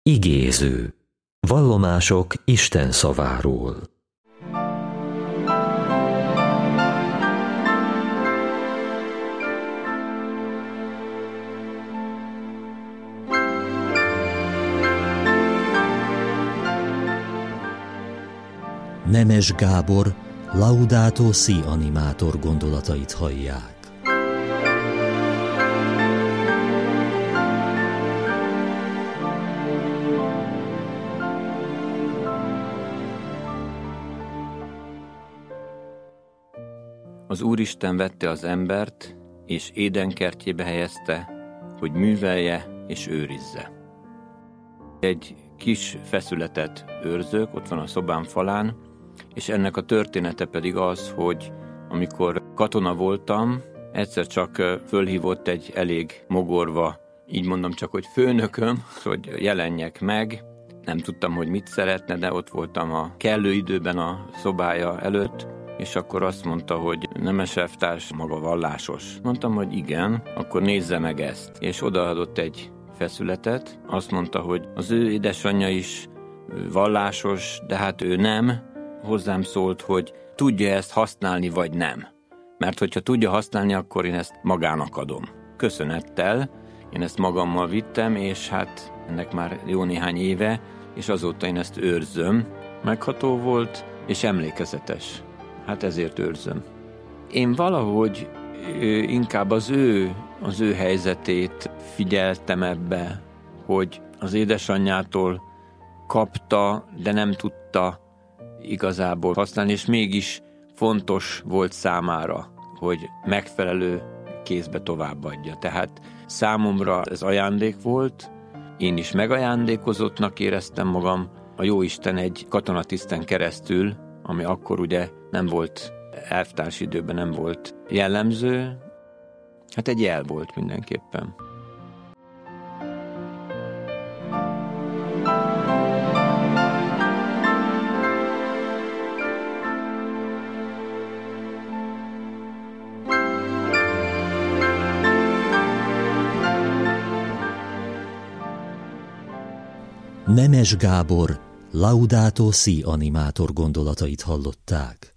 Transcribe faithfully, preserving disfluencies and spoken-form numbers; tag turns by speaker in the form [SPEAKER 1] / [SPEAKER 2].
[SPEAKER 1] Igéző. Vallomások Isten szaváról.
[SPEAKER 2] Nemes Gábor Laudato Si animátor gondolatait hallják.
[SPEAKER 3] Az Úristen vette az embert, és Édenkertjébe helyezte, hogy művelje és őrizze. Egy kis feszületet őrzök, ott van a szobám falán, és ennek a története pedig az, hogy amikor katona voltam, egyszer csak fölhívott egy elég mogorva, így mondom csak, hogy főnököm, hogy jelenjek meg. Nem tudtam, hogy mit szeretne, de ott voltam a kellő időben a szobája előtt, és akkor azt mondta, hogy Nemes elvtárs, maga vallásos. Mondtam, hogy igen, akkor nézze meg ezt. És odaadott egy feszületet, azt mondta, hogy az ő édesanyja is vallásos, de hát ő nem. Hozzám szólt, hogy tudja ezt használni, vagy nem. Mert hogyha tudja használni, akkor én ezt magának adom. Köszönettel, én ezt magammal vittem, és hát ennek már jó néhány éve, és azóta én ezt őrzöm. Megható volt, és emlékezetes. Hát ezért őrzöm. Én valahogy inkább az ő, az ő helyzetét figyeltem ebbe, hogy az édesanyjától kapta, de nem tudta igazából használni, és mégis fontos volt számára, hogy megfelelő kézbe továbbadja. Tehát számomra ez ajándék volt, én is megajándékozottnak éreztem magam, a Jóisten egy katonatiszten keresztül, ami akkor ugye nem volt, elvtárs időben nem volt jellemző, hát egy jel volt mindenképpen.
[SPEAKER 2] Nemes Gábor Laudato Si animátor gondolatait hallották.